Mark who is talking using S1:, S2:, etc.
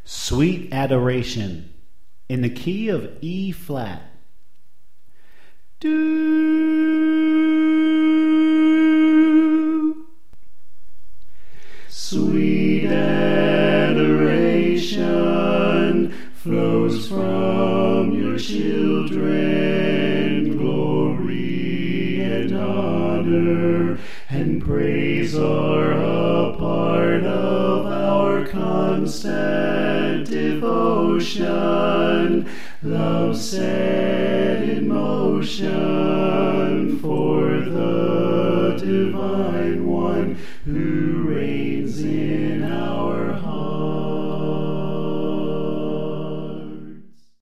S1: Sweet Adoration in the key of E flat. Do. Sweet adoration flows from your children. Glory and honor and praise are a part of our constant devotion. Love set in motion for the Divine One.